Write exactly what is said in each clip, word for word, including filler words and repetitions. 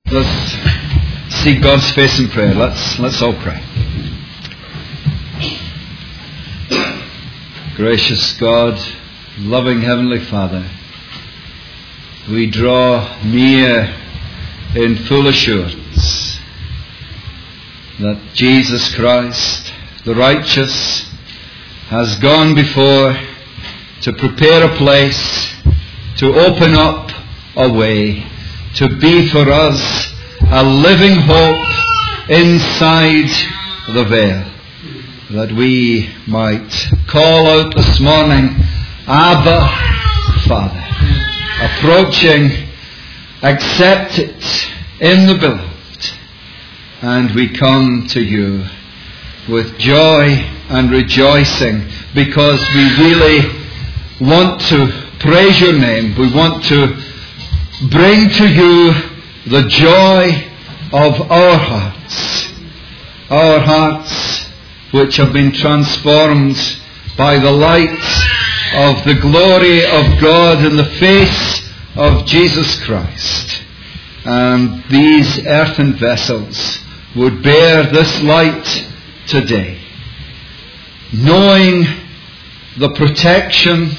Let's seek God's face in prayer. Let's let's all pray. Gracious God, loving Heavenly Father, we draw near in full assurance that Jesus Christ, the righteous, has gone before to prepare a place, to open up a way, to be for us a living hope inside the veil, that we might call out this morning, Abba, Father, approaching, accept it in the beloved, and we come to you with joy and rejoicing because we really want to praise your name. We want to bring to you the joy of our hearts, our hearts which have been transformed by the light of the glory of God in the face of Jesus Christ. And these earthen vessels would bear this light today, knowing the protection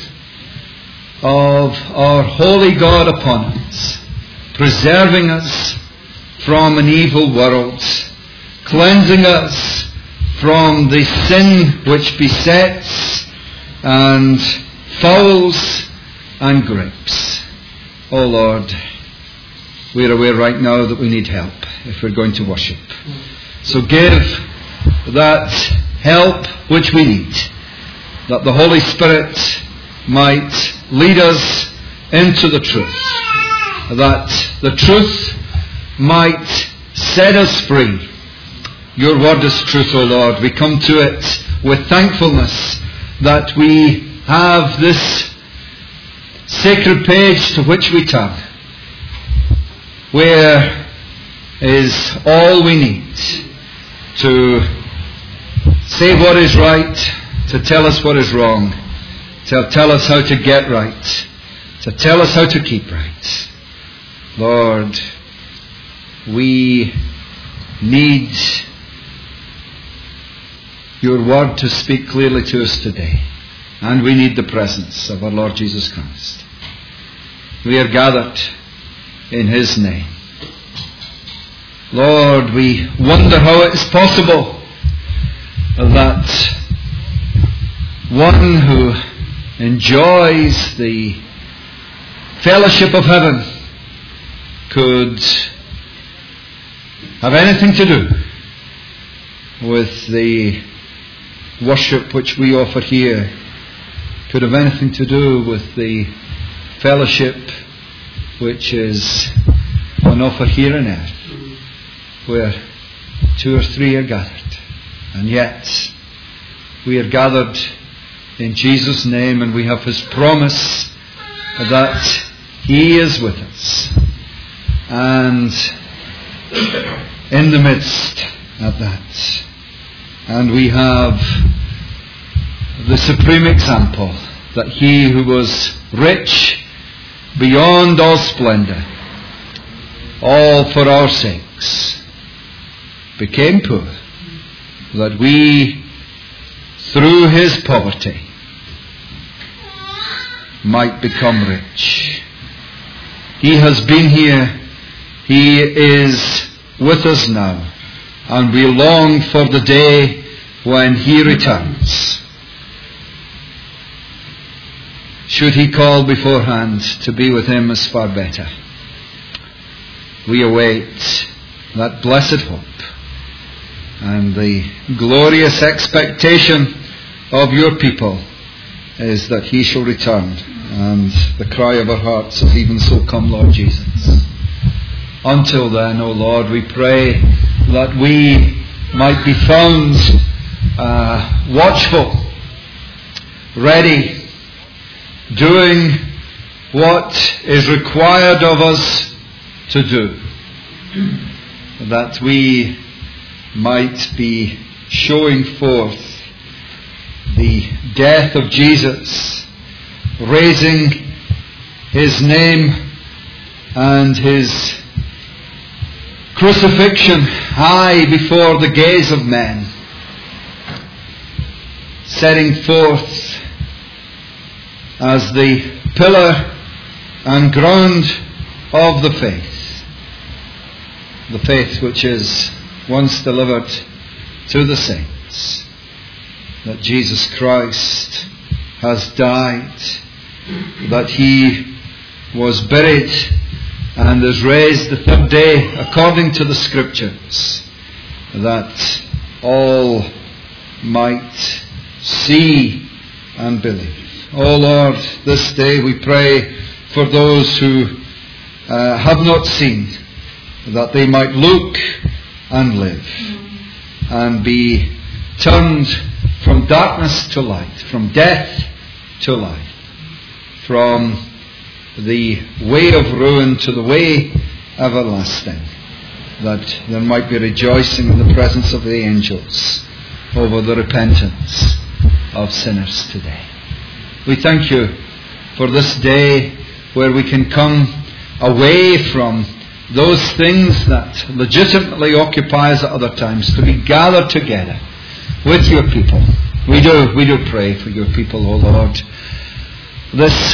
of our holy God upon us, preserving us from an evil world, cleansing us from the sin which besets and fouls and grapes. Oh Lord, we are aware right now that we need help if we're going to worship. So give that help which we need, that the Holy Spirit might lead us into the truth, that the truth might set us free. Your word is truth, O Lord. We come to it with thankfulness that we have this sacred page to which we turn, where is all we need to say what is right, to tell us what is wrong, to tell us how to get right, to tell us how to keep right. Lord, we need your word to speak clearly to us today. And we need the presence of our Lord Jesus Christ. We are gathered in His name. Lord, we wonder how it is possible that one who enjoys the fellowship of heaven could have anything to do with the worship which we offer here, could have anything to do with the fellowship which is on offer here on earth, where two or three are gathered. And yet we are gathered in Jesus' name, and we have His promise that He is with us and in the midst of that. And we have the supreme example that He who was rich beyond all splendour, all for our sakes, became poor, that we through His poverty might become rich. He has been here. He is with us now. And we long for the day when He returns. Should He call beforehand, to be with Him is far better. We await that blessed hope and the glorious expectation of your people is that He shall return. And the cry of our hearts is, even so come, Lord Jesus. Until then, O Lord, we pray that we might be found uh, watchful, ready, doing what is required of us to do, that we might be showing forth the death of Jesus, raising His name and His crucifixion high before the gaze of men, setting forth as the pillar and ground of the faith, the faith which is once delivered to the saints, that Jesus Christ has died, that He was buried and is raised the third day according to the Scriptures, that all might see and believe. Oh Lord, this day we pray for those who uh, have not seen, that they might look and live and be turned from darkness to light, from death to life, from the way of ruin to the way everlasting, that there might be rejoicing in the presence of the angels over the repentance of sinners today. We thank you for this day where we can come away from those things that legitimately occupy us at other times, to be gathered together with your people. We do, we do pray for your people, O Lord. This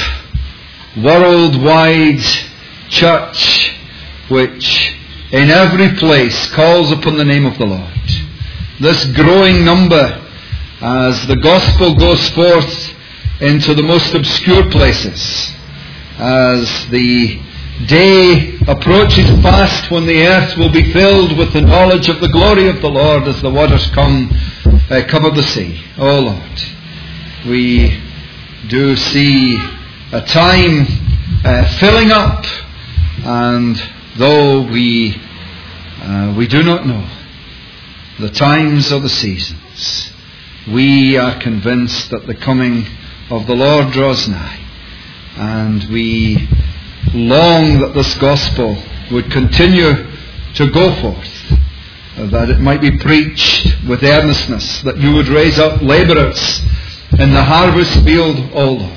worldwide church which in every place calls upon the name of the Lord. This growing number as the gospel goes forth into the most obscure places, as the day approaches fast when the earth will be filled with the knowledge of the glory of the Lord as the waters come uh, cover the sea. Oh Lord, we do see a time uh, filling up, and though we uh, we do not know the times or the seasons, we are convinced that the coming of the Lord draws nigh, and we long that this gospel would continue to go forth, that it might be preached with earnestness, that you would raise up labourers in the harvest field, O Lord,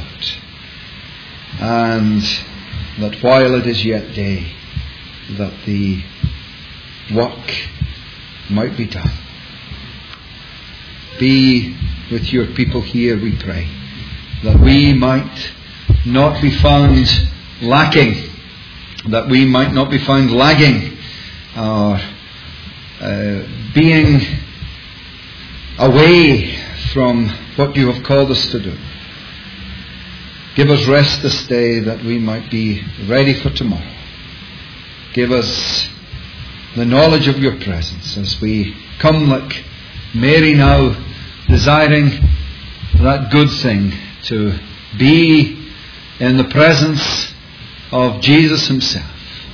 and that while it is yet day, that the work might be done. Be with your people here, we pray, that we might not be found lacking, that we might not be found lagging, or uh, being away from what you have called us to do. Give us rest this day that we might be ready for tomorrow. Give us the knowledge of your presence as we come like Mary now, desiring that good thing, to be in the presence of Jesus himself.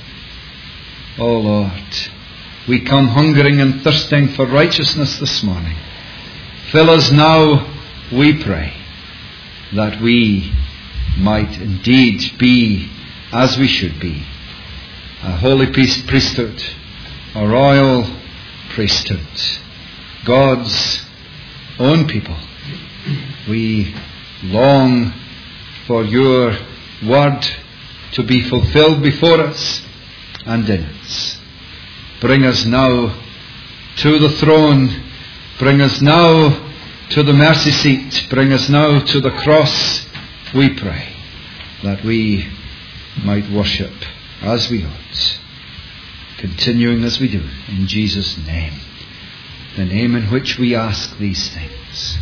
Oh Lord, we come hungering and thirsting for righteousness this morning. Fill us now, we pray, that we might indeed be as we should be, a holy priesthood, a royal priesthood, God's own people. We long for your word to be fulfilled before us and in us. Bring us now to the throne. Bring us now to the mercy seat. Bring us now to the cross, we pray, that we might worship as we ought, continuing as we do in Jesus' name, the name in which we ask these things.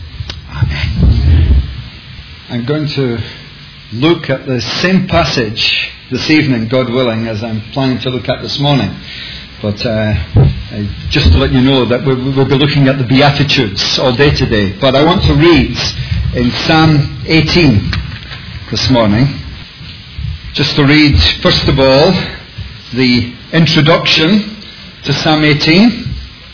Amen. I'm going to look at the same passage this evening, God willing, as I'm planning to look at this morning. But uh, just to let you know that we will be looking at the Beatitudes all day today. But I want to read in Psalm eighteen this morning. Just to read, first of all, the introduction to Psalm eighteen.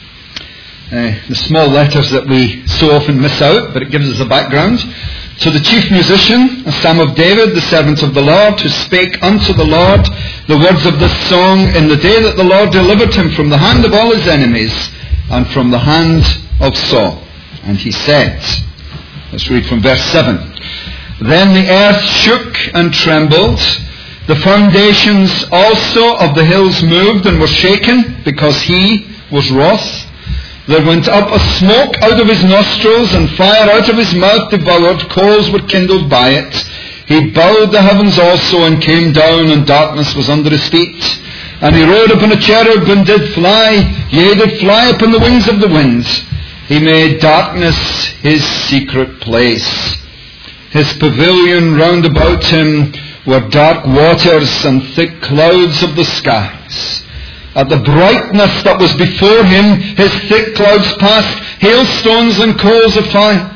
Uh, the small letters that we so often miss out, but it gives us a background. To the chief musician, a psalm of David, the servant of the Lord, who spake unto the Lord the words of this song in the day that the Lord delivered him from the hand of all his enemies and from the hand of Saul. And he said, let's read from verse seven. Then the earth shook and trembled, The foundations also of the hills moved and were shaken, because he was wroth. There went up a smoke out of his nostrils, and fire out of his mouth devoured. Coals were kindled by it. He bowed the heavens also, and came down, and darkness was under his feet. And he rode upon a cherub, and did fly, yea, did fly upon the wings of the wind. He made darkness his secret place. His pavilion round about him were dark waters and thick clouds of the skies. At the brightness that was before him, his thick clouds passed, hailstones and coals of fire.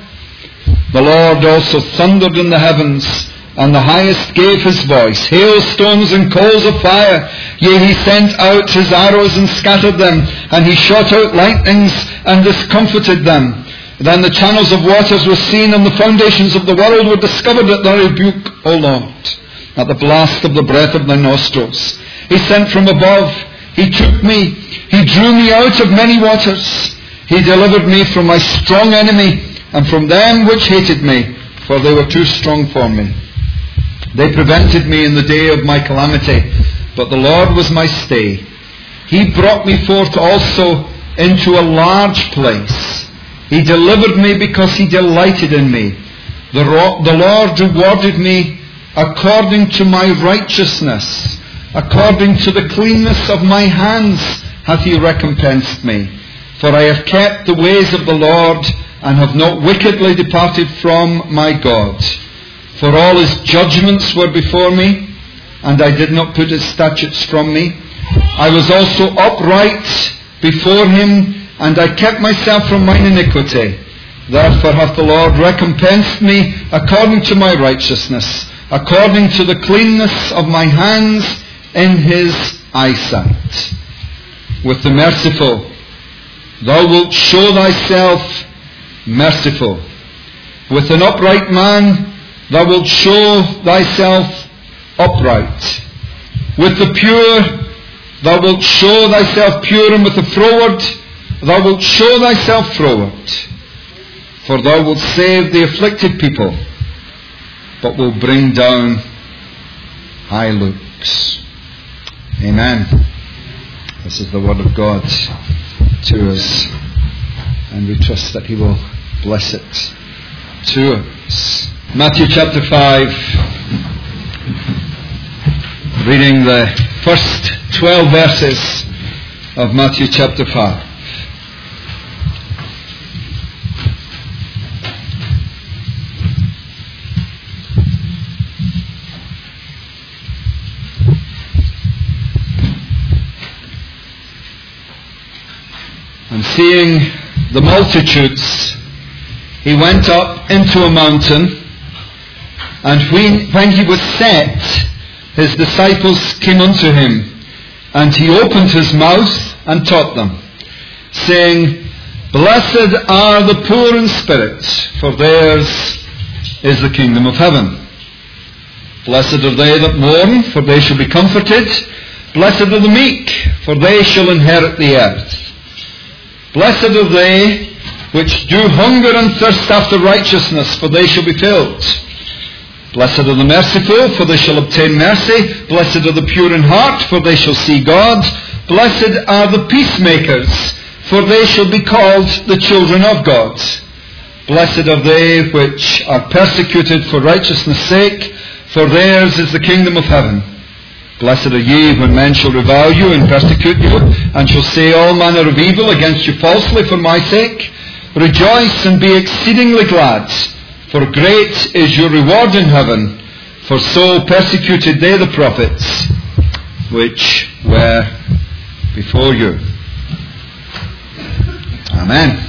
The Lord also thundered in the heavens, and the highest gave his voice, hailstones and coals of fire. Yea, he sent out his arrows and scattered them, and he shot out lightnings and discomfited them. Then the channels of waters were seen, and the foundations of the world were discovered at thy rebuke, O Lord, at the blast of the breath of thy nostrils. He sent from above, he took me, he drew me out of many waters. He delivered me from my strong enemy, and from them which hated me, for they were too strong for me. They prevented me in the day of my calamity, but the Lord was my stay. He brought me forth also into a large place. He delivered me because he delighted in me. The, ro- the Lord rewarded me according to my righteousness. According to the cleanness of my hands hath he recompensed me. For I have kept the ways of the Lord, and have not wickedly departed from my God. For all his judgments were before me, and I did not put his statutes from me. I was also upright before him, and I kept myself from mine iniquity. Therefore hath the Lord recompensed me according to my righteousness, according to the cleanness of my hands in his eyesight. With the merciful, thou wilt show thyself merciful. With an upright man, thou wilt show thyself upright. With the pure, thou wilt show thyself pure, and with the froward, thou wilt show thyself froward. For thou wilt save the afflicted people, but will bring down high looks. Amen. This is the word of God to us, and we trust that he will bless it to us. Matthew chapter five, reading the first twelve verses of Matthew chapter five. And seeing the multitudes, he went up into a mountain, and when, when he was set, his disciples came unto him, and he opened his mouth and taught them, saying, Blessed are the poor in spirit, for theirs is the kingdom of heaven. Blessed are they that mourn, for they shall be comforted. Blessed are the meek, for they shall inherit the earth. Blessed are they which do hunger and thirst after righteousness, for they shall be filled. Blessed are the merciful, for they shall obtain mercy. Blessed are the pure in heart, for they shall see God. Blessed are the peacemakers, for they shall be called the children of God. Blessed are they which are persecuted for righteousness' sake, for theirs is the kingdom of heaven. Blessed are ye when men shall revile you and persecute you, and shall say all manner of evil against you falsely for my sake. Rejoice and be exceedingly glad, for great is your reward in heaven. For so persecuted they the prophets which were before you. Amen.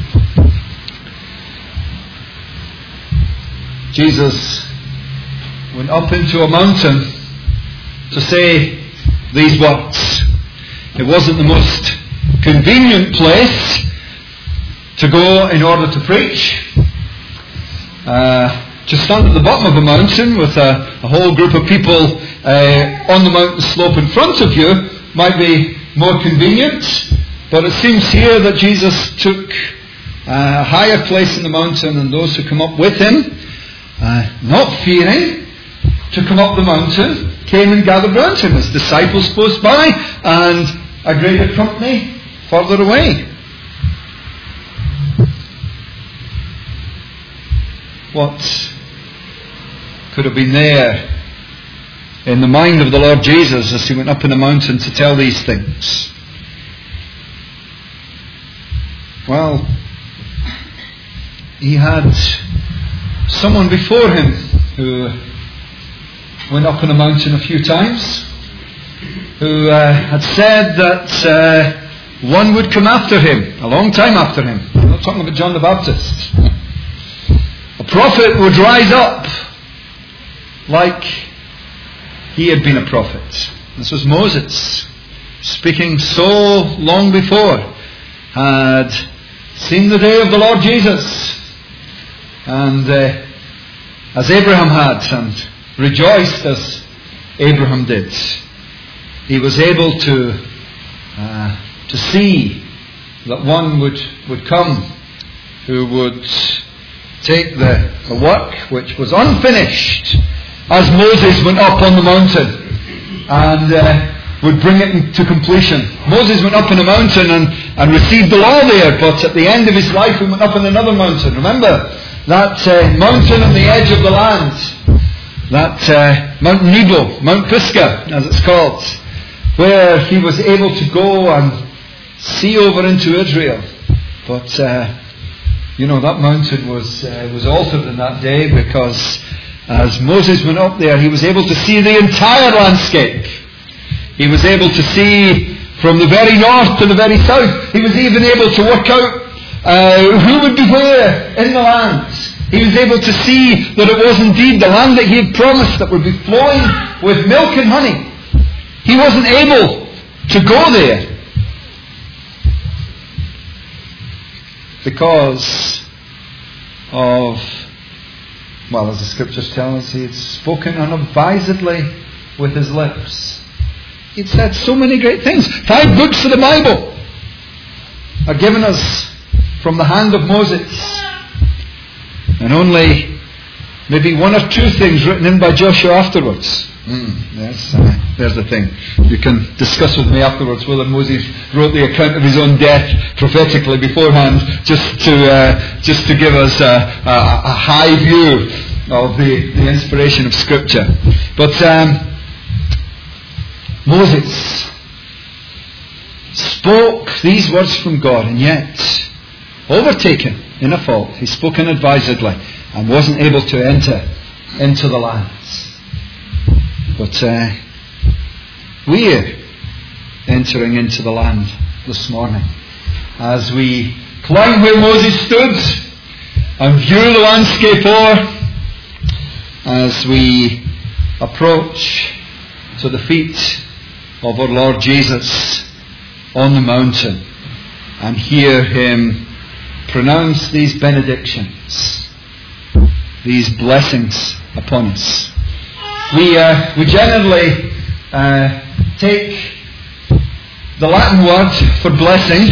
Jesus went up into a mountain to say these words. It wasn't the most convenient place to go in order to preach. Uh, to stand at the bottom of a mountain with a, a whole group of people uh, on the mountain slope in front of you might be more convenient, but it seems here that Jesus took a higher place in the mountain, and those who come up with him, uh, not fearing to come up the mountain, came and gathered round him, his disciples close by, and a greater company further away. What could have been there in the mind of the Lord Jesus as he went up in the mountain to tell these things? Well, he had someone before him who went up on the mountain a few times, who uh, had said that uh, one would come after him, a long time after him. I'm not talking about John the Baptist. A prophet would rise up like he had been a prophet. This was Moses, speaking so long before, had seen the day of the Lord Jesus, and uh, as Abraham had, and rejoiced as Abraham did. He was able to uh, to see that one would, would come who would take the, the work which was unfinished as Moses went up on the mountain, and uh, would bring it to completion. Moses went up on a mountain and, and received the law there, but at the end of his life he went up on another mountain. Remember that uh, mountain on the edge of the land, that uh, Mount Nebo, Mount Pisgah as it's called, where he was able to go and see over into Israel. But uh, you know, that mountain was uh, was altered in that day, because as Moses went up there, he was able to see the entire landscape. He was able to see from the very north to the very south. He was even able to work out uh, who would be where in the land. He was able to see that it was indeed the land that he had promised that would be flowing with milk and honey. He wasn't able to go there because of, well, as the scriptures tell us, he had spoken unadvisedly with his lips. He'd said so many great things. Five books of the Bible are given us from the hand of Moses, and only maybe one or two things written in by Joshua afterwards. Mm, yes, uh, there's the thing. You can discuss with me afterwards whether Moses wrote the account of his own death prophetically beforehand, just to uh, just to give us a, a, a high view of the, the inspiration of Scripture. But um, Moses spoke these words from God, and yet, overtaken in a fault, he spoke unadvisedly and wasn't able to enter into the lands. But uh, we're entering into the land this morning as we climb where Moses stood and view the landscape o'er, as we approach to the feet of our Lord Jesus on the mountain and hear him pronounce these benedictions, these blessings upon us. We uh, we generally uh, take the Latin word for blessing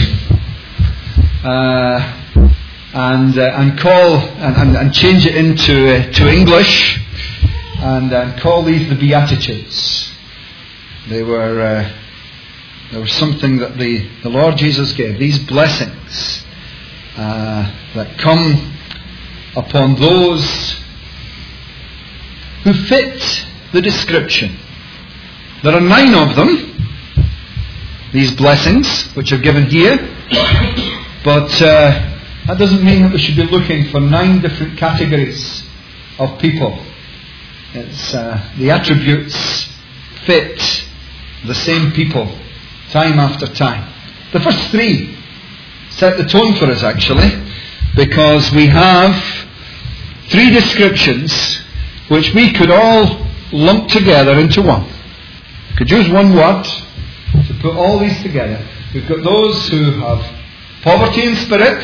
uh, and uh, and call and, and, and change it into uh, to English and uh, call these the Beatitudes. They were uh, they were something that the, the Lord Jesus gave. These blessings uh, that come upon those who fit the description. There are nine of them, these blessings, which are given here, but uh, that doesn't mean that we should be looking for nine different categories of people. It's uh, the attributes fit the same people time after time. The first three set the tone for us, actually, because we have three descriptions which we could all lump together into one. We could use one word to put all these together. We've got those who have poverty in spirit.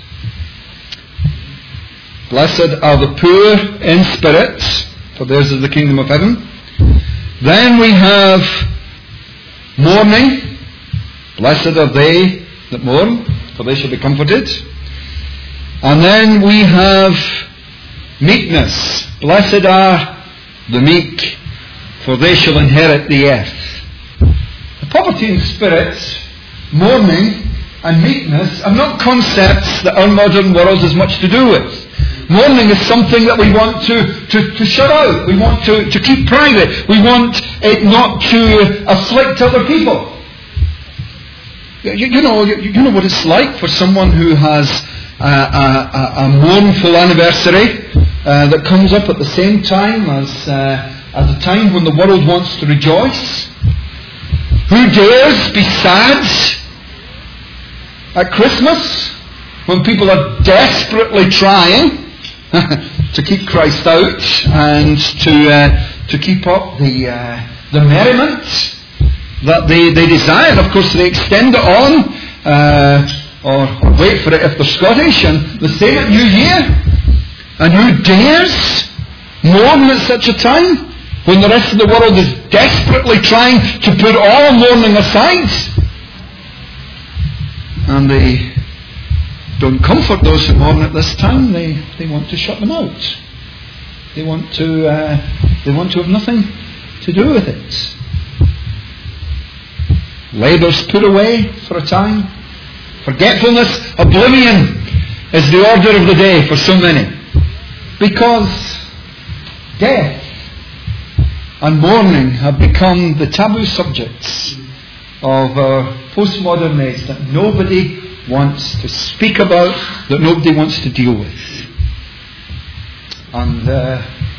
Blessed are the poor in spirit, for theirs is the kingdom of heaven. Then we have mourning. Blessed are they that mourn, for they shall be comforted. And then we have meekness. Blessed are the meek, for they shall inherit the earth. The poverty in spirit, mourning and meekness are not concepts that our modern world has much to do with. Mourning is something that we want to, to, to shut out. We want to, to keep private. We want it not to afflict other people. You, you know, you, you know what it's like for someone who has a, a, a mournful anniversary uh, that comes up at the same time as uh, as a time when the world wants to rejoice. Who dares be sad at Christmas when people are desperately trying to keep Christ out and to uh, to keep up the uh, the merriment that they, they desire? Of course, they extend it on uh, or wait for it if they're Scottish, and the same at New Year. And who dares mourn at such a time when the rest of the world is desperately trying to put all mourning aside? And they don't comfort those who mourn at this time. They they want to shut them out. They want to uh, they want to have nothing to do with it. Labour's put away for a time. Forgetfulness, oblivion is the order of the day for so many. Because death and mourning have become the taboo subjects of our postmodern age that nobody wants to speak about, that nobody wants to deal with. And uh,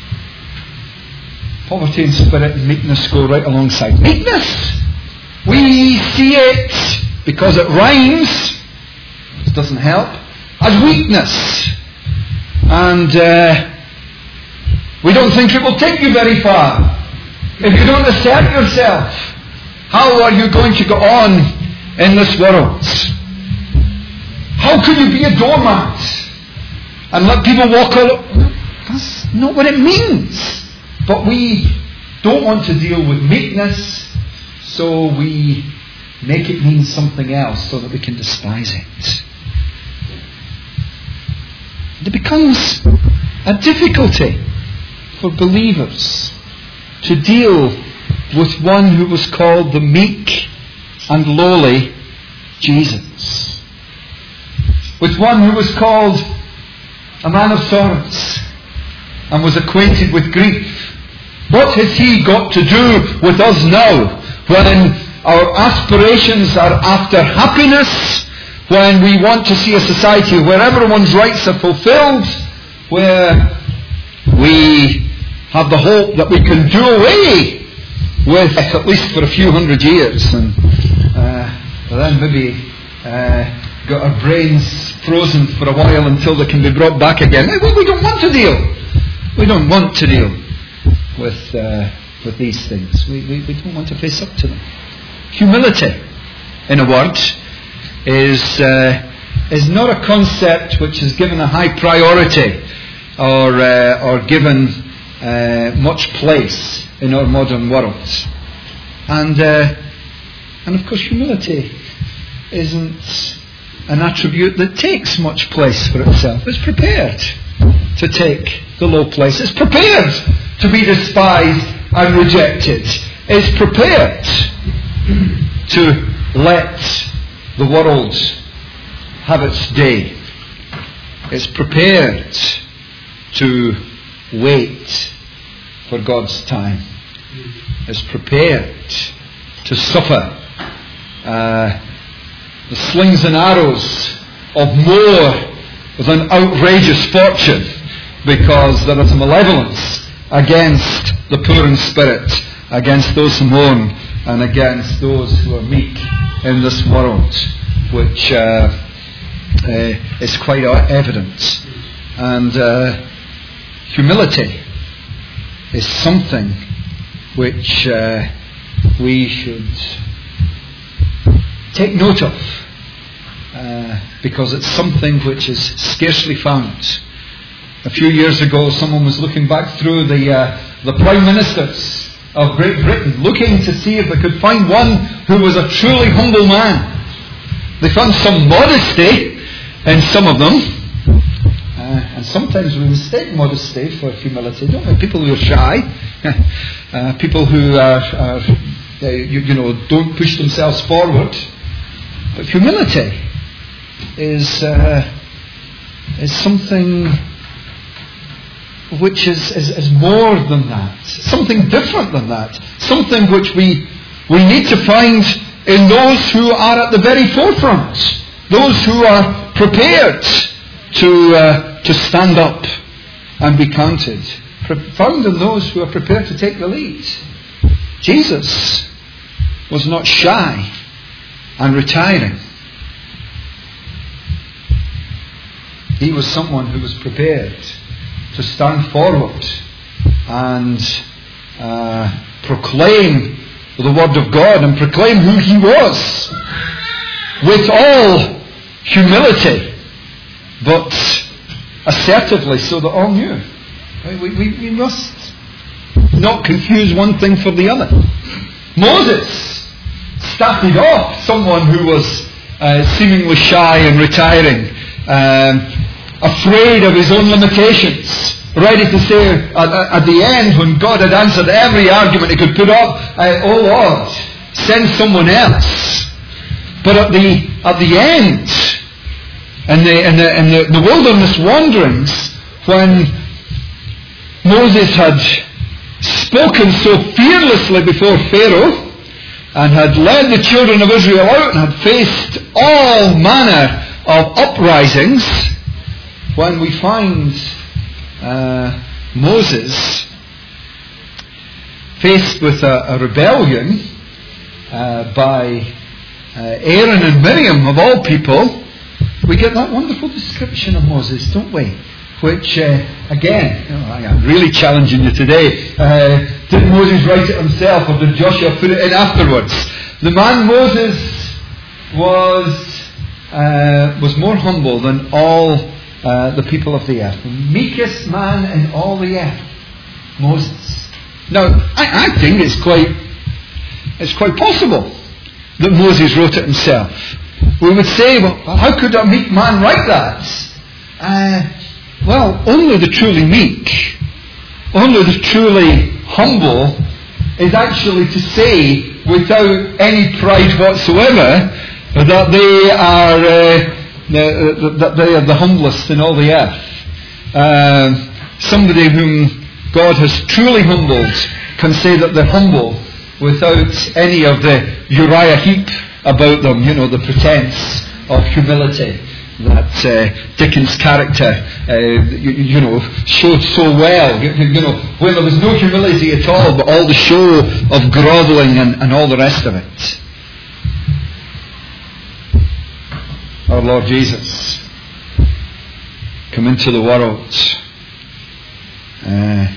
poverty in spirit and meekness go right alongside. Meekness! We see it, because it rhymes, it doesn't help, as weakness. And uh, we don't think it will take you very far. If you don't assert yourself, how are you going to go on in this world? How can you be a doormat and let people walk all over? That's not what it means. But we don't want to deal with meekness, so we make it mean something else so that we can despise it. It becomes a difficulty for believers to deal with one who was called the meek and lowly Jesus. With one who was called a man of sorrows and was acquainted with grief. What has he got to do with us now, when our aspirations are after happiness, when we want to see a society where everyone's rights are fulfilled, where we have the hope that we can do away with, at least for a few hundred years, and uh, then maybe uh, got our brains frozen for a while until they can be brought back again. We don't want to deal. We don't want to deal with uh, with these things. We, we we don't want to face up to them. Humility, in a word, is uh, is not a concept which is given a high priority or uh, or given uh, much place in our modern world. And uh, and of course, humility isn't an attribute that takes much place for itself. It's prepared to take the low place. It's prepared to be despised and rejected. It's prepared to let the world have its day. It's prepared to wait for God's time. It's prepared to suffer uh, the slings and arrows of more than outrageous fortune, because there is a malevolence against the poor in spirit, against those who mourn, and against those who are meek in this world, which uh, uh, is quite evident. And uh, humility is something which uh, we should take note of, uh, because it's something which is scarcely found. A few years ago, someone was looking back through the uh, the prime ministers of Great Britain, looking to see if they could find one who was a truly humble man. They found some modesty in some of them, uh, and sometimes we mistake modesty for humility, don't we? People who are shy, uh, people who are, are uh, you, you know, don't push themselves forward. But humility is uh, is something which is, is, is more than that, something different than that, something which we we need to find in those who are at the very forefront, those who are prepared to uh, to stand up and be counted, found in those who are prepared to take the lead. Jesus was not shy and retiring. He was someone who was prepared to stand forward and uh, proclaim the Word of God and proclaim who he was with all humility, but assertively, so that all knew. We, we, we must not confuse one thing for the other. Moses started off someone who was uh, seemingly shy and retiring, um, afraid of his own limitations, ready to say at, at the end, when God had answered every argument he could put up, uh, oh Lord, send someone else. But at the at the end, in the in the, in the, the wilderness wanderings, when Moses had spoken so fearlessly before Pharaoh and had led the children of Israel out and had faced all manner of uprisings, when we find uh, Moses faced with a, a rebellion uh, by uh, Aaron and Miriam, of all people, we get that wonderful description of Moses, don't we? Which, uh, again, you know, I am really challenging you today. Uh, did Moses write it himself, or did Joshua put it in afterwards? The man Moses was uh, was more humble than all uh, the people of the earth. The meekest man in all the earth, Moses. Now, I, I think it's quite it's quite possible that Moses wrote it himself. We would say, well, how could a meek man write that? Uh, well, only the truly meek, only the truly humble is actually to say, without any pride whatsoever, that they are uh, that they are the humblest in all the earth. Uh, somebody whom God has truly humbled can say that they're humble without any of the Uriah Heep about them, you know, the pretense of humility that uh, Dickens' character, uh, you, you know, showed so well. You, you know, when there was no humility at all, but all the show of grovelling and, and all the rest of it. Our Lord Jesus come into the world, uh,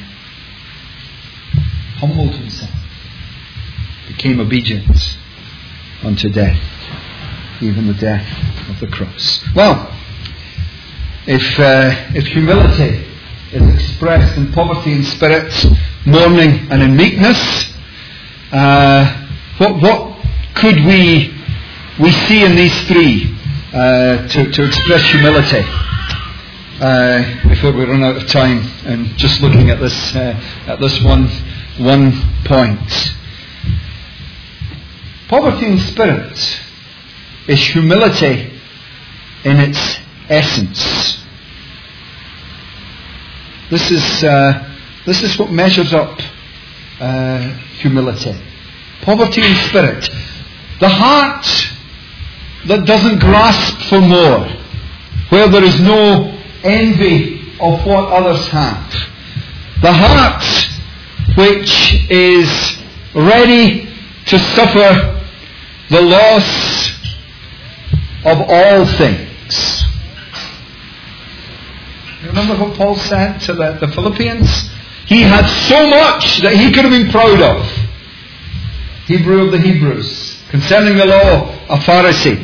humbled himself, became obedient unto death, even the death of the cross. Well, if uh, if humility is expressed in poverty in spirit, mourning, and in meekness, uh, what what could we we see in these three uh, to to express humility? Uh, before we run out of time, and just looking at this uh, at this one one point, poverty in spirit is humility in its essence. This is uh, this is what measures up uh, humility. Poverty in spirit, the heart that doesn't grasp for more, where there is no envy of what others have. The heart which is ready to suffer the loss of all things. Remember what Paul said to the, the Philippians? He had so much that he could have been proud of. Hebrew of the Hebrews, concerning the law, a Pharisee.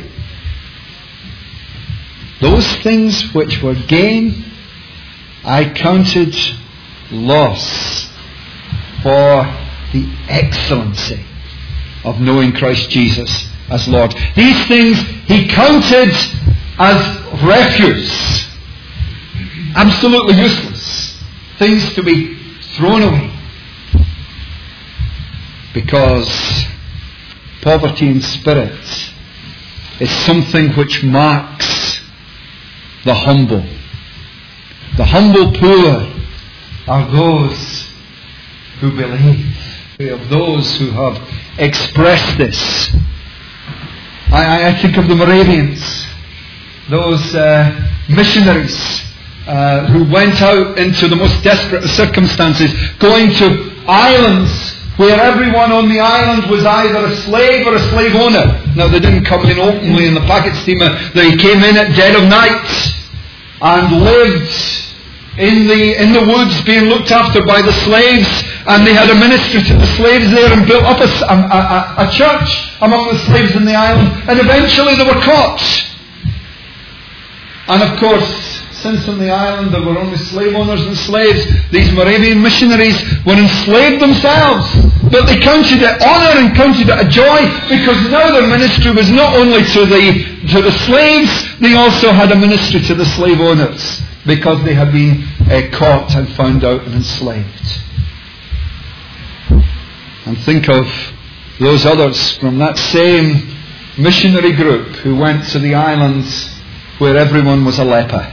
Those things which were gain, I counted loss for the excellency of knowing Christ Jesus as Lord. These things he counted as refuse. absolutely useless, things to be thrown away. Because poverty in spirit is something which marks the humble. The humble poor are those who believe. Of those who have expressed this. I, I think of the Moravians, those uh, missionaries uh, who went out into the most desperate of circumstances, going to islands where everyone on the island was either a slave or a slave owner. Now, they didn't come in openly in the packet steamer. They came in at dead of night and lived in the in the woods, being looked after by the slaves, and they had a ministry to the slaves there and built up a, a, a, a church among the slaves in the island, and eventually they were caught. And of course, since on the island there were only slave owners and slaves, these Moravian missionaries were enslaved themselves, but they counted it honour and counted it a joy, because now their ministry was not only to the to the slaves, they also had a ministry to the slave owners, because they had been uh, caught and found out and enslaved. And think of those others from that same missionary group who went to the islands where everyone was a leper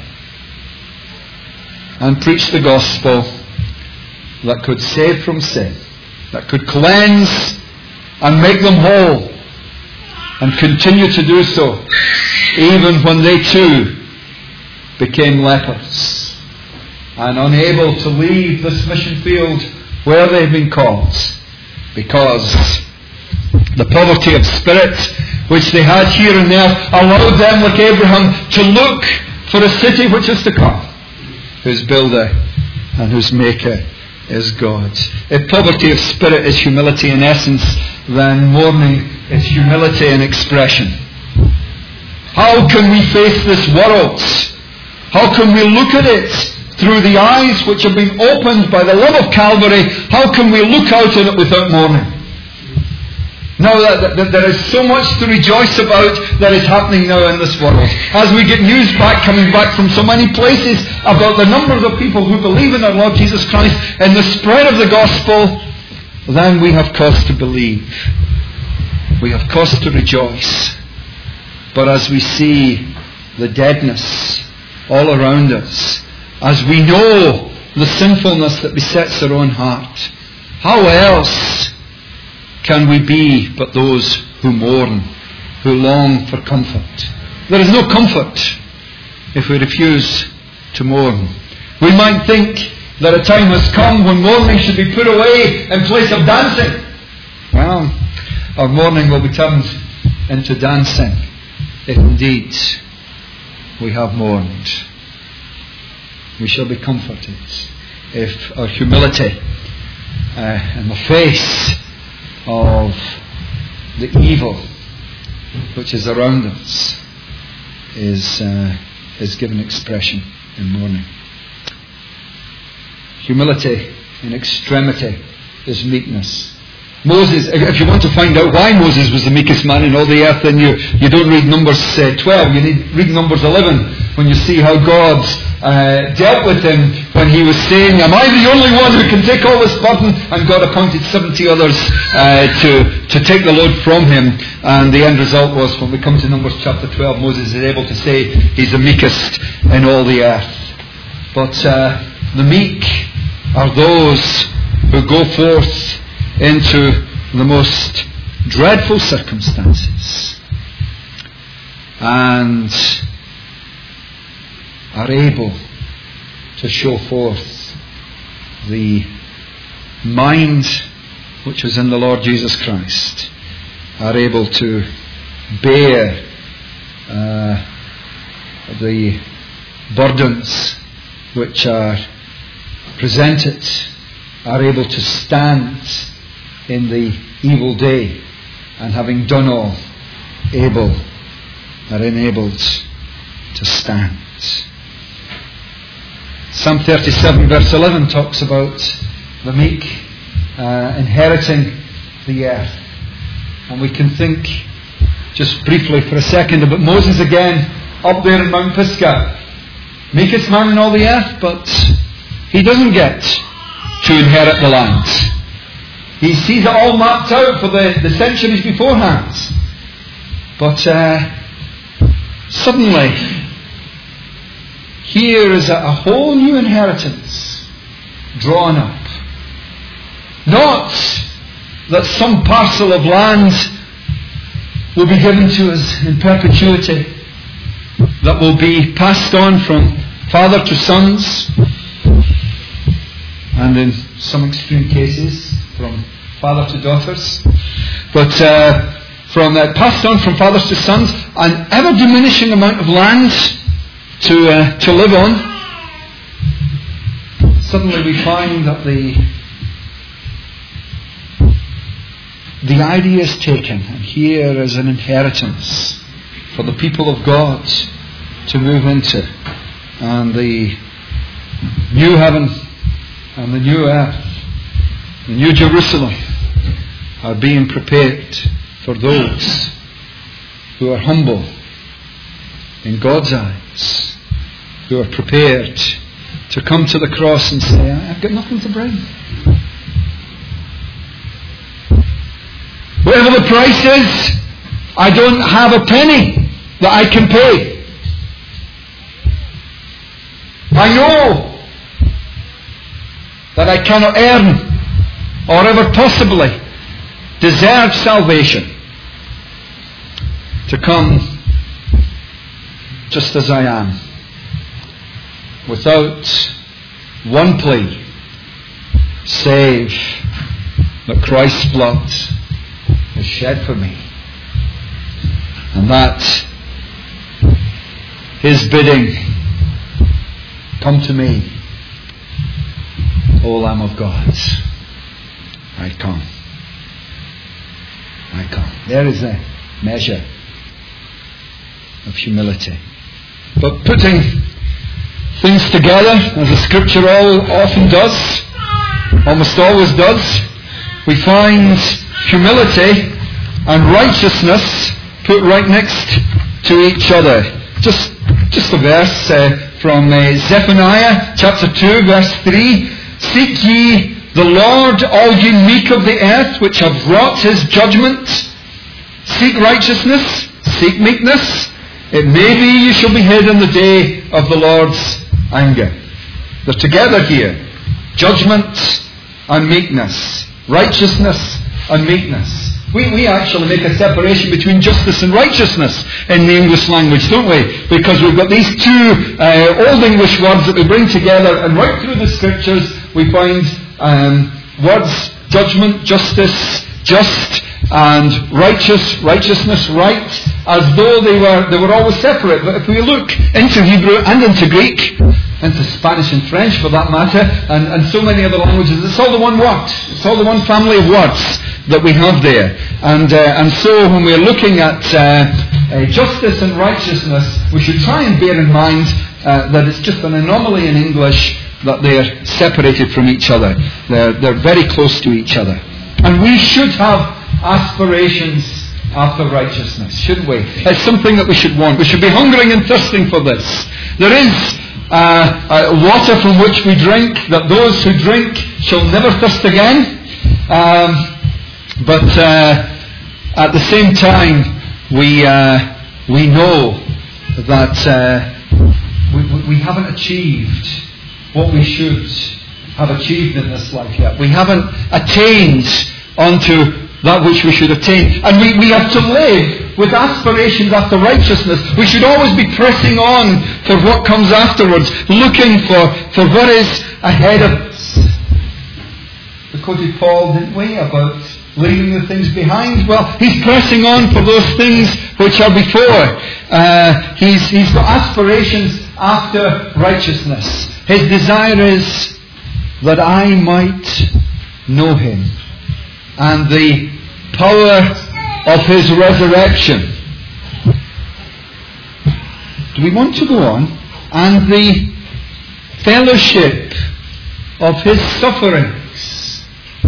and preached the gospel that could save from sin, that could cleanse and make them whole, and continue to do so even when they too became lepers and unable to leave this mission field where they had been called, because the poverty of spirit which they had here and there allowed them, like Abraham, to look for a city which is to come, whose builder and whose maker is God. If poverty of spirit is humility in essence, then mourning is humility in expression. How can we face this world? How can we look at it through the eyes which have been opened by the love of Calvary? How can we look out at it without mourning? Now that, that there is so much to rejoice about that is happening now in this world. As we get news back, coming back from so many places about the numbers of people who believe in our Lord Jesus Christ and the spread of the gospel, then we have cause to believe. We have cause to rejoice. But as we see the deadness all around us, as we know the sinfulness that besets our own heart, how else can we be but those who mourn, who long for comfort? There is no comfort if we refuse to mourn. We might think that a time has come when mourning should be put away in place of dancing. Well, our mourning will be turned into dancing if indeed we have mourned. We shall be comforted if our humility uh, in the face of the evil which is around us is uh, is given expression in mourning. Humility in extremity is meekness. Moses, if you want to find out why Moses was the meekest man in all the earth, then you, you don't read Numbers uh, twelve, you need read Numbers eleven, when you see how God uh, dealt with him when he was saying, am I the only one who can take all this burden? And God appointed seventy others uh, to, to take the load from him. And the end result was, when we come to Numbers chapter twelve, Moses is able to say he's the meekest in all the earth. But uh, the meek are those who go forth into the most dreadful circumstances and are able to show forth the mind which was in the Lord Jesus Christ, are able to bear uh, the burdens which are presented, are able to stand in the evil day, and having done all, able are enabled to stand. Psalm thirty-seven verse eleven talks about the meek uh, inheriting the earth. And we can think just briefly for a second about Moses again up there in Mount Pisgah, meekest man in all the earth, but he doesn't get to inherit the land. He sees it all mapped out for the, the centuries beforehand. But uh, suddenly, here is a, a whole new inheritance drawn up. Not that some parcel of land will be given to us in perpetuity, that will be passed on from father to sons, and in some extreme cases from father to daughters, but uh, from uh, passed on from fathers to sons, an ever diminishing amount of land to uh, to live on. Suddenly we find that the the idea is taken, and here is an inheritance for the people of God to move into, and the new heaven and the new earth, the new Jerusalem, are being prepared for those who are humble in God's eyes, who are prepared to come to the cross and say, I've got nothing to bring. Whatever the price is, I don't have a penny that I can pay. I know that I cannot earn or ever possibly deserve salvation. To come just as I am, without one plea, save that Christ's blood is shed for me, and that His bidding, come to me, O Lamb of God. I come. I come. There is a measure of humility. But putting things together, as the Scripture all often does, almost always does, we find humility and righteousness put right next to each other. Just, just a verse uh, from uh, Zephaniah chapter two, verse three. Seek ye the Lord, all ye meek of the earth, which have wrought His judgment. Seek righteousness, seek meekness. It may be you shall be hid in the day of the Lord's anger. They're together here. Judgment and meekness. Righteousness and meekness. We, we actually make a separation between justice and righteousness in the English language, don't we? Because we've got these two uh, Old English words that we bring together, and right through the Scriptures we find um, words, judgment, justice, just, and righteous, righteousness, right, as though they were they were always separate. But if we look into Hebrew and into Greek, into Spanish and French for that matter, and, and so many other languages, it's all the one word. It's all the one family of words that we have there. And uh, and so when we're looking at uh, uh, justice and righteousness, we should try and bear in mind uh, that it's just an anomaly in English that they're separated from each other. They're, they're very close to each other. And we should have aspirations after righteousness, shouldn't we? It's something that we should want. We should be hungering and thirsting for this. There is uh, uh, water from which we drink, that those who drink shall never thirst again. Um, but uh, at the same time, we uh, we know that uh, we, we haven't achieved what we should have achieved in this life yet. We haven't attained unto that which we should attain. And we, we have to live with aspirations after righteousness. We should always be pressing on for what comes afterwards, looking for, for what is ahead of us. We quoted Paul, didn't we, about leaving the things behind? Well, he's pressing on for those things which are before. Uh, he's, he's got aspirations after righteousness. His desire is that I might know Him and the power of His resurrection. Do we want to go on? And the fellowship of His sufferings.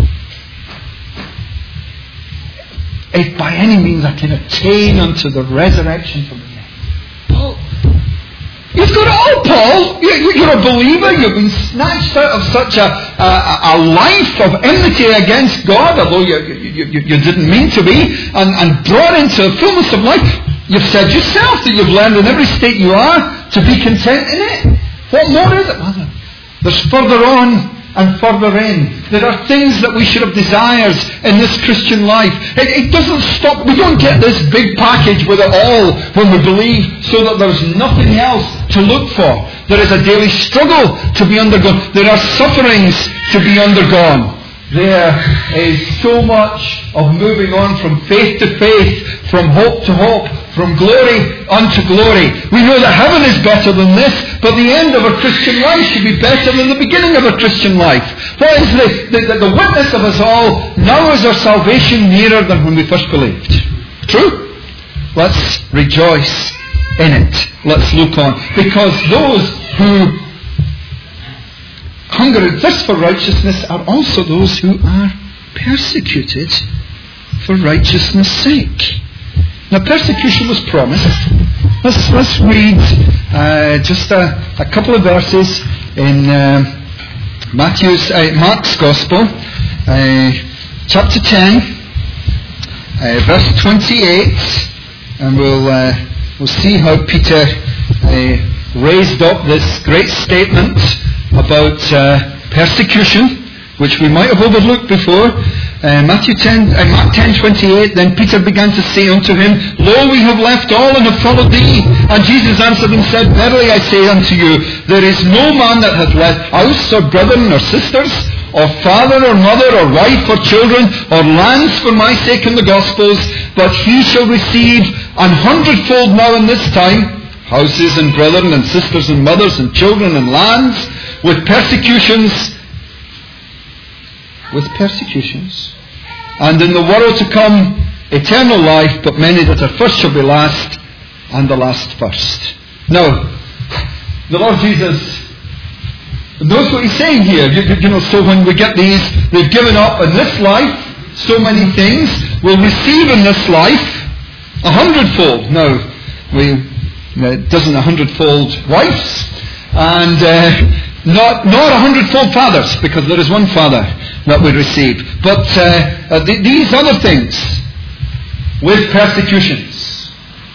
If by any means I can attain unto the resurrection from the dead. Paul, you've got it all, Paul, you're a believer. You've been snatched out of such a, a, a life of enmity against God, although you, you, you, you didn't mean to be, and, and brought into the fullness of life. You've said yourself that you've learned in every state you are to be content in it. What more is it, mother? There's further on and further in. There are things that we should have desires in this Christian life. It, it doesn't stop. We don't get this big package with it all when we believe, so that there's nothing else to look for. There is a daily struggle to be undergone. There are sufferings to be undergone. There is so much of moving on from faith to faith, from hope to hope, from glory unto glory. We know that heaven is better than this, but the end of a Christian life should be better than the beginning of a Christian life. What is the, the, the witness of us all? Now is our salvation nearer than when we first believed. True? Let's rejoice in it. Let's look on. Because those who hunger and thirst for righteousness are also those who are persecuted for righteousness' sake. Now, persecution was promised. Let's, let's read uh, just a, a couple of verses in uh, Matthew's, uh, Mark's Gospel, uh, chapter ten, uh, verse twenty-eight, and we'll uh, we'll see how Peter uh, raised up this great statement about uh, persecution, which we might have overlooked before. Uh, Matthew ten, uh, Mark ten twenty-eight. Then Peter began to say unto him, Lo, we have left all and have followed thee. And Jesus answered and said, Verily I say unto you, there is no man that hath left house or brethren or sisters, or father or mother or wife or children or lands for my sake in the Gospels, but he shall receive an hundredfold now in this time, houses and brethren and sisters and mothers and children and lands, with persecutions, with persecutions, and in the world to come eternal life, but many that are first shall be last, and the last first. Now, the Lord Jesus knows what he's saying here. You, you know, so when we get these, they've given up in this life so many things, we'll receive in this life a hundredfold. Now, we it doesn't a hundredfold wives, and uh, Not not a hundredfold fathers, because there is one father that we receive. But uh, uh, th- these other things, with persecutions.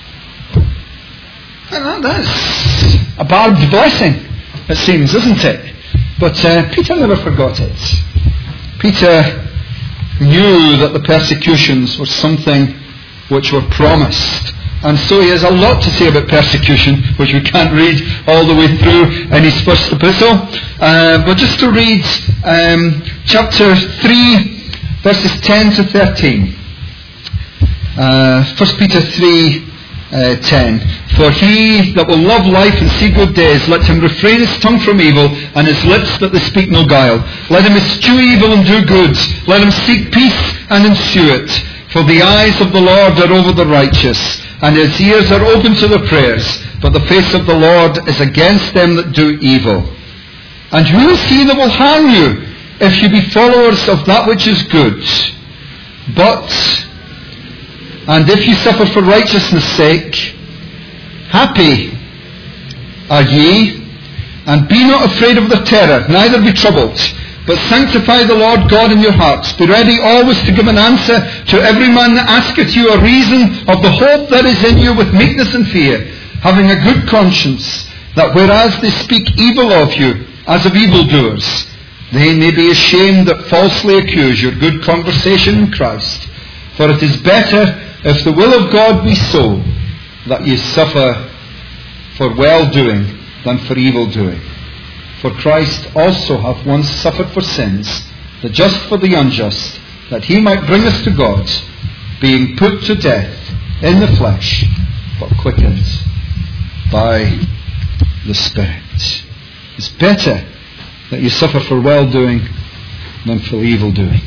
And that's a barbed blessing, it seems, isn't it? But uh, Peter never forgot it. Peter knew that the persecutions were something which were promised. And so he has a lot to say about persecution, which we can't read all the way through in his first epistle. Uh, but just to read um, chapter three, verses ten to thirteen. Uh, First Peter three, uh, ten. For he that will love life and see good days, let him refrain his tongue from evil, and his lips that they speak no guile. Let him eschew evil and do good. Let him seek peace and ensue it. For the eyes of the Lord are over the righteous, and his ears are open to their prayers, but the face of the Lord is against them that do evil. And who is he that will harm you, if you be followers of that which is good? But, and if you suffer for righteousness' sake, happy are ye, and be not afraid of the terror, neither be troubled, but sanctify the Lord God in your hearts. Be ready always to give an answer to every man that asketh you a reason of the hope that is in you with meekness and fear, having a good conscience, that whereas they speak evil of you, as of evildoers, they may be ashamed that falsely accuse your good conversation in Christ. For it is better, if the will of God be so, that ye suffer for well-doing than for evil-doing. For Christ also hath once suffered for sins, the just for the unjust, that he might bring us to God, being put to death in the flesh, but quickened by the Spirit. It's better that you suffer for well-doing than for evil-doing.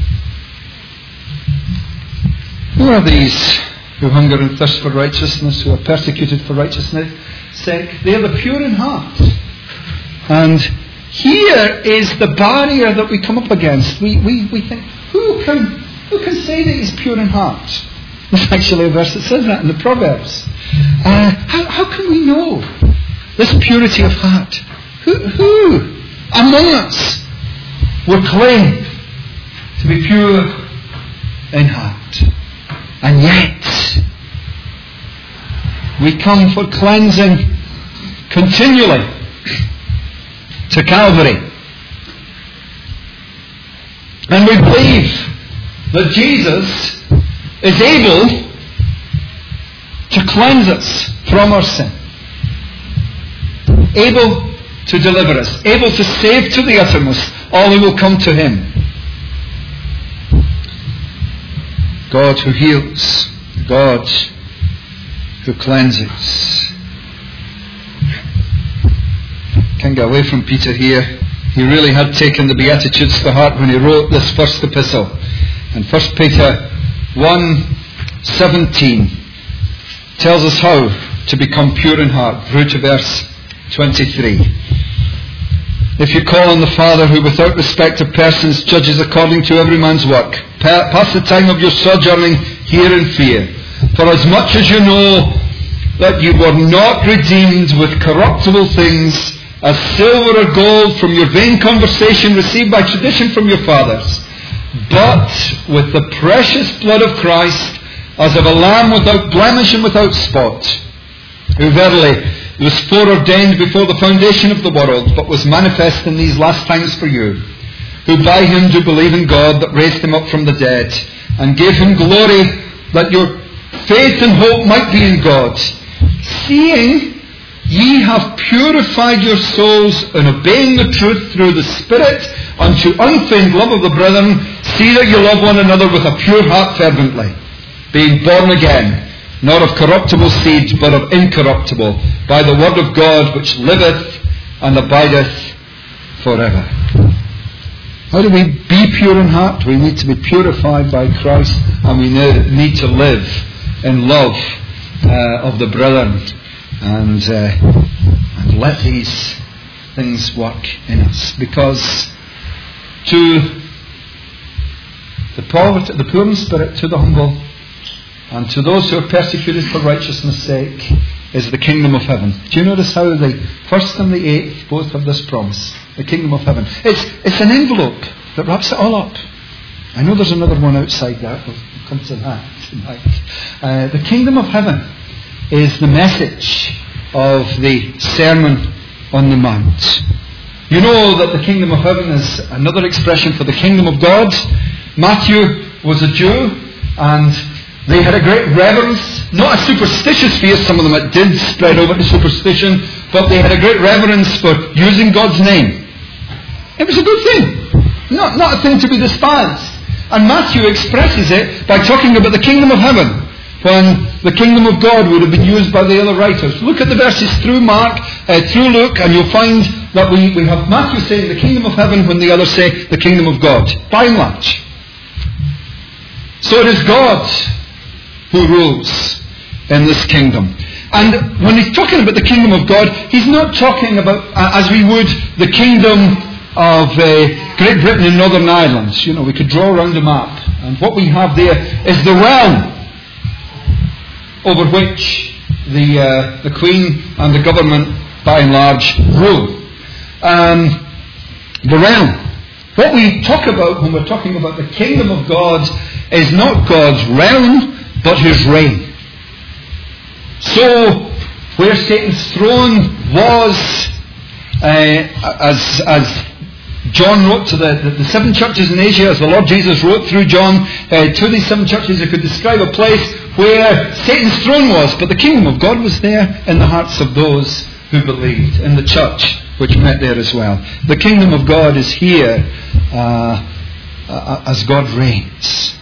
Who are these who hunger and thirst for righteousness, who are persecuted for righteousness' sake? They are the pure in heart. And here is the barrier that we come up against. We, we, we think, who can, who can say that he's pure in heart? There's actually a verse that says that in the Proverbs. Uh, how, how can we know This purity of heart. Who, who among us would claim to be pure in heart? And yet, we come for cleansing continually to Calvary. And we believe that Jesus is able to cleanse us from our sin. Able to deliver us. Able to save to the uttermost all who will come to Him. God who heals. God who cleanses. Can't get away from Peter here. He really had taken the Beatitudes to heart when he wrote this first epistle. And First Peter one seventeen tells us how to become pure in heart. Through to verse twenty-three. If you call on the Father who without respect of persons judges according to every man's work, pass the time of your sojourning here in fear. For as much as you know that you were not redeemed with corruptible things, as silver or gold from your vain conversation received by tradition from your fathers, but with the precious blood of Christ, as of a lamb without blemish and without spot, who verily was foreordained before the foundation of the world, but was manifest in these last times for you, who by Him do believe in God that raised Him up from the dead, and gave Him glory, that your faith and hope might be in God, seeing ye have purified your souls in obeying the truth through the Spirit unto unfeigned love of the brethren. See that you love one another with a pure heart fervently, being born again, not of corruptible seed, but of incorruptible, by the word of God which liveth and abideth forever. How do we be pure in heart? We need to be purified by Christ, and we need to live in love uh, of the brethren. And, uh, and let these things work in us. Because to the poor, the poor in spirit, to the humble, and to those who are persecuted for righteousness' sake, is the kingdom of heaven. Do you notice how the first and the eighth both have this promise? The kingdom of heaven. It's, it's an envelope that wraps it all up. I know there's another one outside that. We'll come to that tonight. Uh, the kingdom of heaven is the message of the Sermon on the Mount. You know that the kingdom of heaven is another expression for the kingdom of God. Matthew was a Jew, and they had a great reverence, not a superstitious fear, some of them it did spread over to superstition, but they had a great reverence for using God's name. It was a good thing, not, not a thing to be despised. And Matthew expresses it by talking about the kingdom of heaven, when the kingdom of God would have been used by the other writers. Look at the verses through Mark, uh, through Luke, and you'll find that we, we have Matthew saying the kingdom of heaven when the others say the kingdom of God, by and large. So it is God who rules in this kingdom. And when he's talking about the kingdom of God, he's not talking about, uh, as we would, the kingdom of uh, Great Britain and Northern Ireland. You know, we could draw around a map, and what we have there is the realm over which the uh, the Queen and the government, by and large, rule. Um, the realm. What we talk about when we're talking about the kingdom of God is not God's realm, but His reign. So, where Satan's throne was, uh, as as John wrote to the, the, the seven churches in Asia, as the Lord Jesus wrote through John uh, to these seven churches, he could describe a place where Satan's throne was, but the kingdom of God was there in the hearts of those who believed, in the church which met there as well. The kingdom of God is here uh, uh, as God reigns.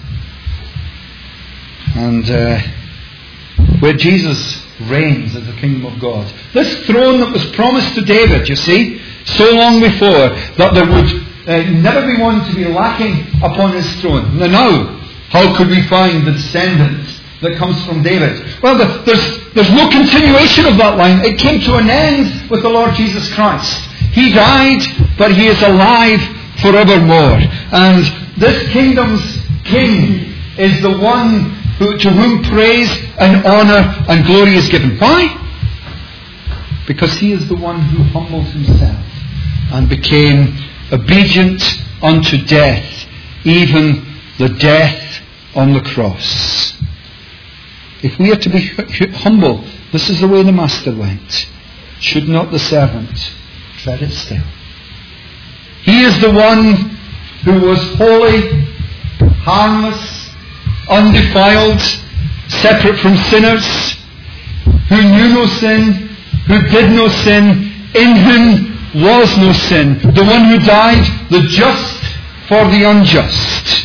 And uh, where Jesus reigns as the kingdom of God. This throne that was promised to David, you see, so long before, that there would uh, never be one to be lacking upon his throne. Now, now, how could we find the descendant that comes from David? Well, the, there's, there's no continuation of that line. It came to an end with the Lord Jesus Christ. He died, but He is alive forevermore. And this kingdom's king is the one who, to whom praise and honour and glory is given. Why? because he is the one who humbled himself and became obedient unto death, even the death on the cross. If we are to be humble, this is the way the Master went. Should not the servant tread it still? He is the one who was holy, harmless, undefiled, separate from sinners, who knew no sin, who did no sin, in whom was no sin, the one who died, the just for the unjust.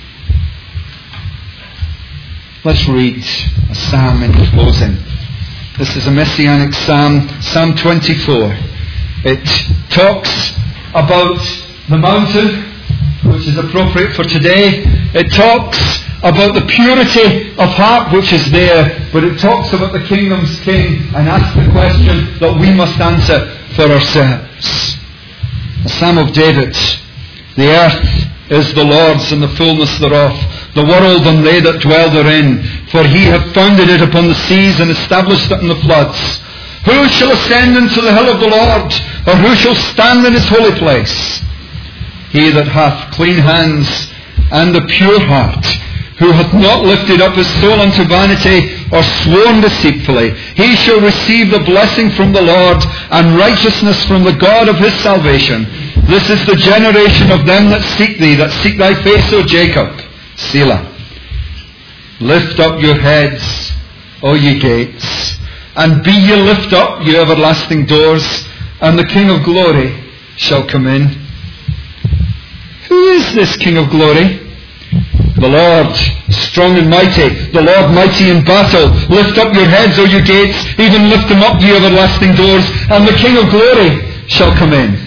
Let's read a psalm in closing. This is a messianic psalm, Psalm twenty-four. It talks about the mountain, which is appropriate for today. It talks about the purity of heart, which is there, but it talks about the kingdom's king and asks the question that we must answer for ourselves. A psalm of David. The earth is the Lord's and the fullness thereof, the world and they that dwell therein. For he hath founded it upon the seas and established it in the floods. Who shall ascend into the hill of the Lord, or who shall stand in his holy place? He that hath clean hands and a pure heart, who hath not lifted up his soul unto vanity, or sworn deceitfully, he shall receive the blessing from the Lord, and righteousness from the God of his salvation. This is the generation of them that seek thee, that seek thy face, O Jacob. Selah. Lift up your heads, O ye gates, and be ye lift up, ye everlasting doors, and the King of glory shall come in. Who is this King of glory? The Lord, strong and mighty, the Lord mighty in battle. Lift up your heads, O you gates, even lift them up, ye everlasting doors, and the King of glory shall come in.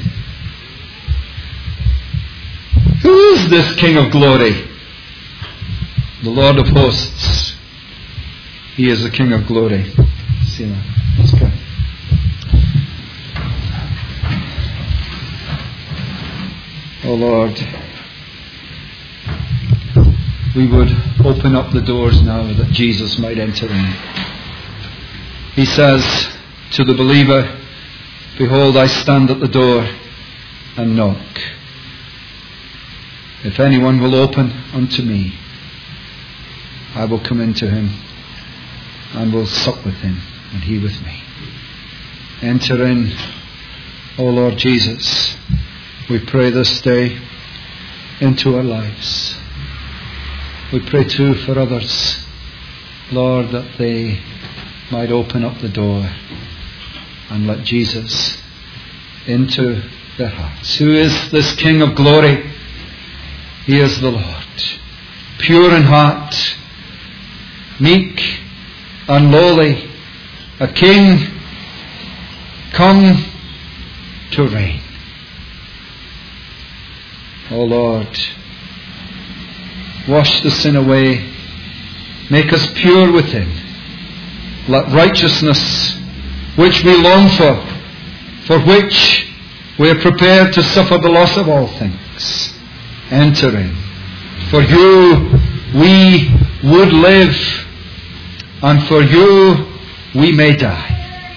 Who is this King of glory? The Lord of hosts. He is the King of glory. See that? Let's pray. Oh Lord, we would open up the doors now that Jesus might enter in. He says to the believer, behold, I stand at the door and knock. If anyone will open unto me, I will come into him and will sup with him and he with me. Enter in, O Lord Jesus, we pray this day, into our lives. We pray too for others, Lord, that they might open up the door and let Jesus into their hearts. Who is this King of glory? He is the Lord, pure in heart, meek and lowly, a King come to reign. O Lord, wash the sin away, make us pure within. Let righteousness, which we long for, for which we are prepared to suffer the loss of all things, enter in. For you we would live, and for you we may die.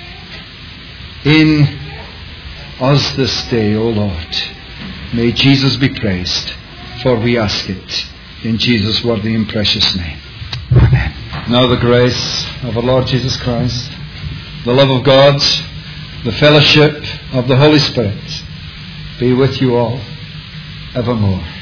In us this day, O Lord, may Jesus be praised, for we ask it in Jesus' worthy and precious name. Amen. Now the grace of our Lord Jesus Christ, the love of God, the fellowship of the Holy Spirit be with you all evermore.